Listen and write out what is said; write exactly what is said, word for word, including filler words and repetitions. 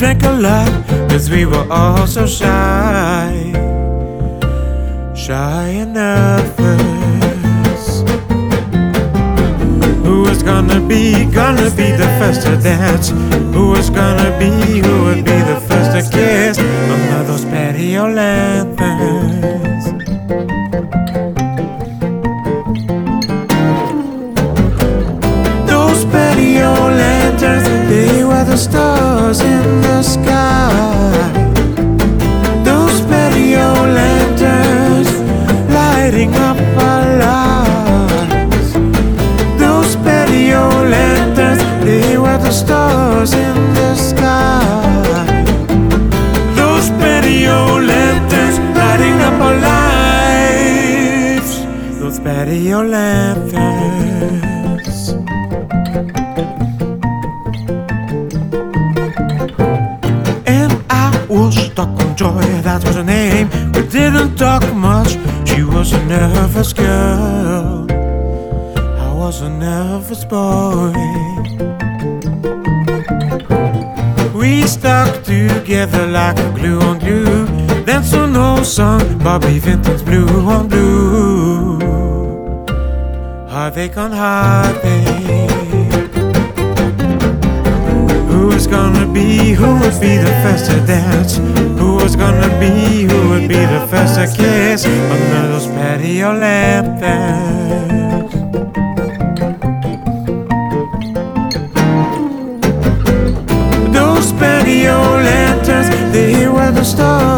drank a lot, cause we were all so shy, shy and nervous. Who was gonna be, gonna be the first to dance? Who was gonna be, who would be the first to kiss under those patio lanterns? Those patio lanterns, they were the stars in the sky. Those patio lanterns lighting up our lives. Those patio lanterns, they were the stars in the sky. Those patio lanterns lighting up our lives. Those patio lanterns. And I was stuck on Joy, that was her name. We didn't talk much, she was a nervous girl, I was a nervous boy. We stuck together like glue on glue. That's an old song, Bobby Vinton's Blue on Blue. Heartache on heartache. Who was gonna be, who would be the first to dance? Who was gonna be, who would be the first to kiss under those patio lanterns? Those patio lanterns, they were the stars